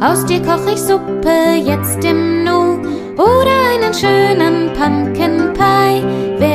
Aus dir koch ich Suppe jetzt im Nu oder einen schönen Pumpkin Pie.